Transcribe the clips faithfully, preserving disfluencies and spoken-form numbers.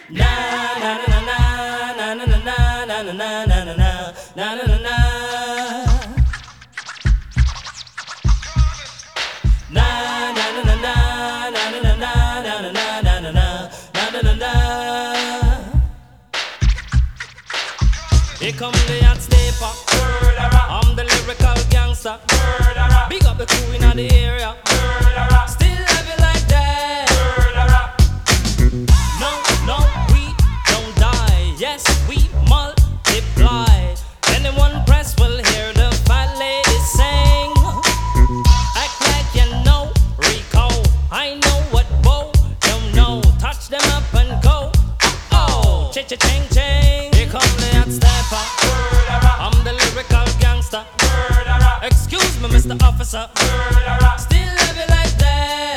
Na na na na na na na na na na na na na na na na. Na na na na na na na na na na na na na na na na. Here come the hot stepper. I'm the lyrical gangster. Big up the crew in the area. Still love you like that. No, no, we don't die. Yes, we multiply. Anyone press will hear the fat lady sing. Act like you know Rico. I know what Bo don't know. Touch them up and go. Uh-oh, cha-cha-ching ching. Here come the hot stepper. I'm the lyrical gangster. Excuse me, Mister Officer. Still love you like that.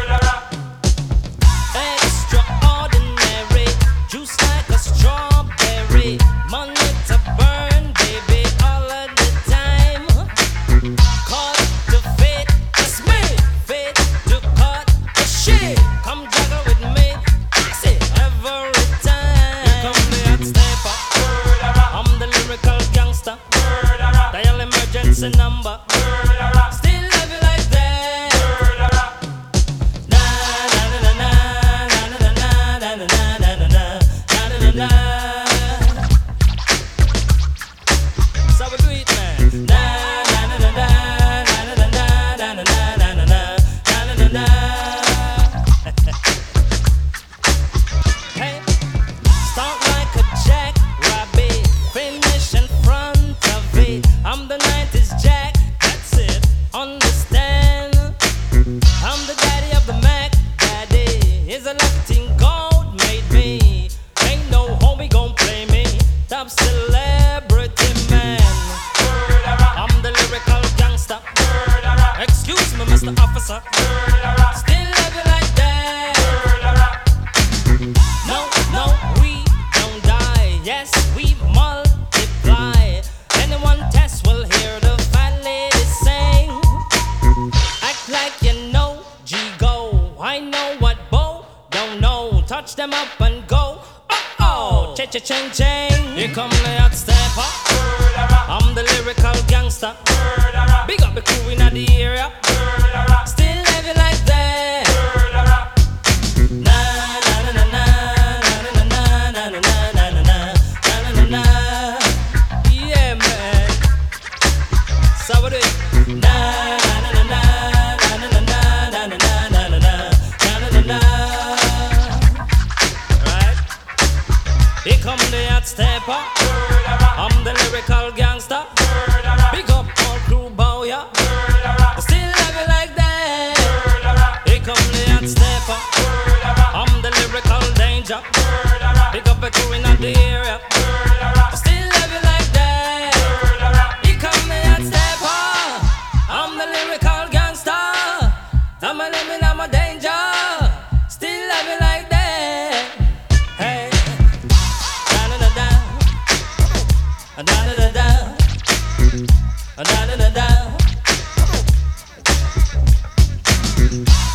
Extraordinary, juice like a strawberry. Money to burn, baby, all of the time. Caught to fit, it's me. Fit to cut the shit. Come juggle with me, fix it every time. Here come the hot stepper. I'm the lyrical gangster. Dial emergency number. Still love you like that. Na na na na na na na na na na na na na na. So we do it, man. Na na na na na na na na na na na na na na na. Hey, start like a jackrabbit, finish in front of it. I'm the nineties Jack, that's it, understand? I'm the daddy of the Mac, daddy. Is a lucky thing God made me. Ain't no homie gon' play me. Top celebrity man. I'm the lyrical gangster. Excuse me, Mister Officer. Still love you like that. No, no, we don't die. Yes, we multiply. Anyone test will hear the fat lady sing. Act like you know G-Go. I know what Bo don't know. Touch them up and go. Uh-oh, cha-cha-ching-ching. Here come the hot stepper. I'm the lyrical gangster. Big up the crew in the area. Still love you like that. Na na na na na na na na na na na na na na na. Yeah, man. So we do it. Na na na na na na na na na na na na na na. Right? Here come the hot stepper. I'm the lyrical gangster. Big up all crew bow ya. Still love you like that. Here come the hot stepper. I'm the lyrical danger. Big up the crew in the area. Still love you like that. Here come the hot stepper. I'm the lyrical gangster. I'm a living, I'm a danger. Still love you like that. Hey, da da da da, da da da da, da da da da.